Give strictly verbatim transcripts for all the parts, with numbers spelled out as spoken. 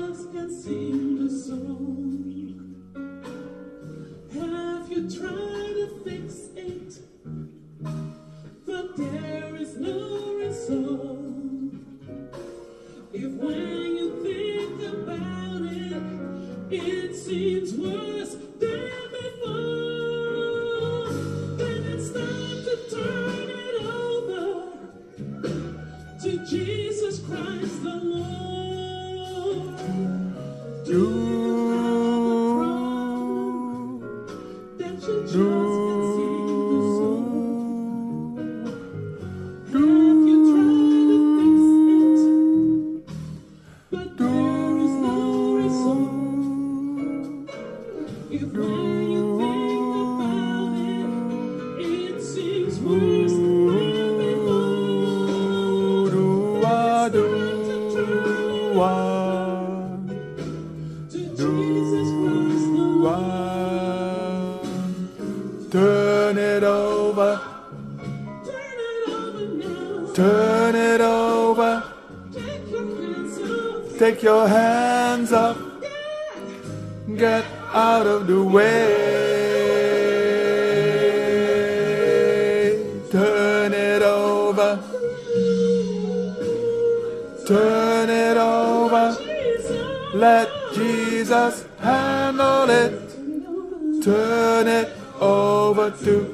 just can't sing the song. Have you tried to fix it? But there is no result. If when you think about it, it seems worse than before, then it's time to turn it over to Jesus Christ the Lord. Do that you just can't sing the song. Have you tried to fix it? But there is no result. If when you think about it, it seems worse than before. Do I do I To Jesus Christ the Lord. turn it over, Turn it over now. turn it over, Take your hands off. take your hands up, get out of the way, turn it over, turn it over, Jesus. let Jesus handle it, turn it over to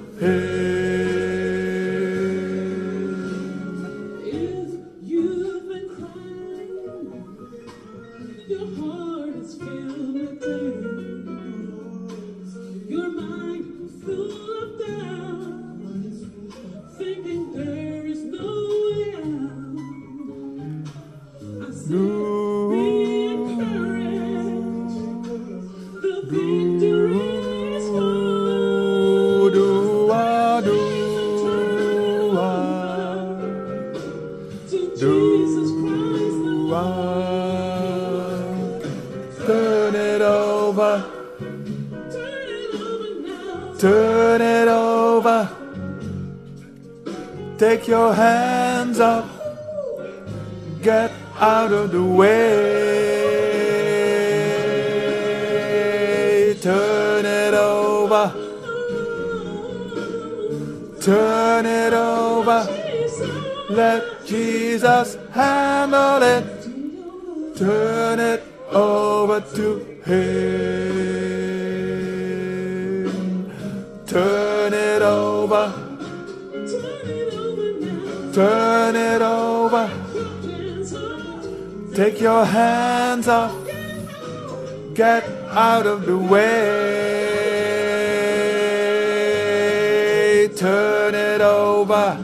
Him. If you've been crying, your heart is filled with pain, your mind full of doubt, thinking there is no way out. I say, be encouraged, the victory is won. Do I do I To Jesus Christ the do I Lord. turn it over, Turn it over now. turn it over, take your hands up, get out of the way, turn it over, turn it over, let Jesus handle it, turn it over to Him, turn it over, Turn it over now. turn it over, Hands up. take your hands off, get out of the way, turn it over,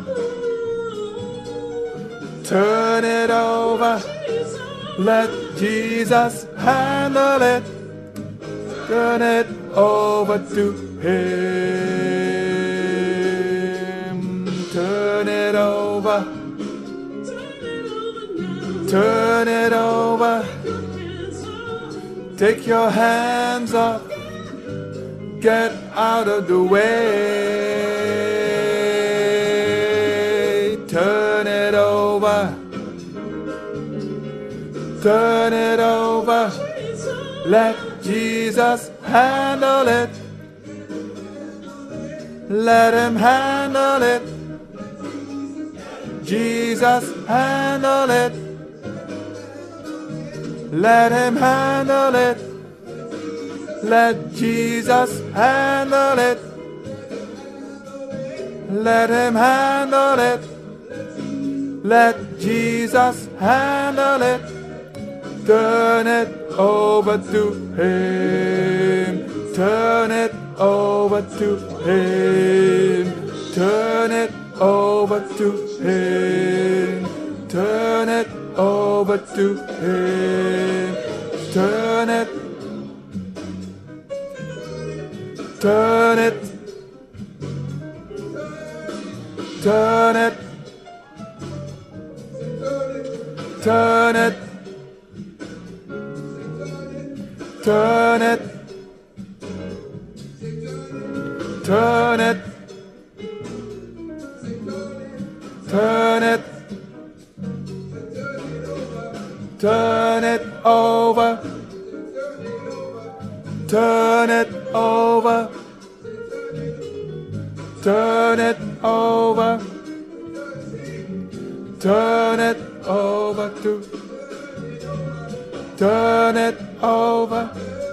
turn it over, let Jesus handle it, turn it over to Him, turn it over, turn it over, take your hands off, get out of the way, turn it over, turn it over, let Jesus handle it, let Him handle it, Jesus handle it, let Him handle it, let Jesus handle it, let Him handle it, let Jesus handle it, turn it over to Him, turn it over to Him, turn it over to Him, turn it over to Him, turn it, turn it, turn it, turn it, turn it, turn it, turn it, turn it over. over. Turn it over. Turn it over. Turn it over to. Turn it over.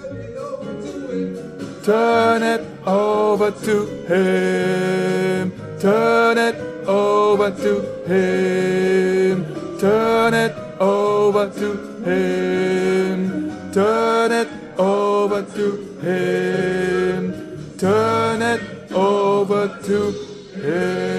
Turn it over to him. Turn it over to him. Turn it over to him. Turn it over to him. Turn it over to him.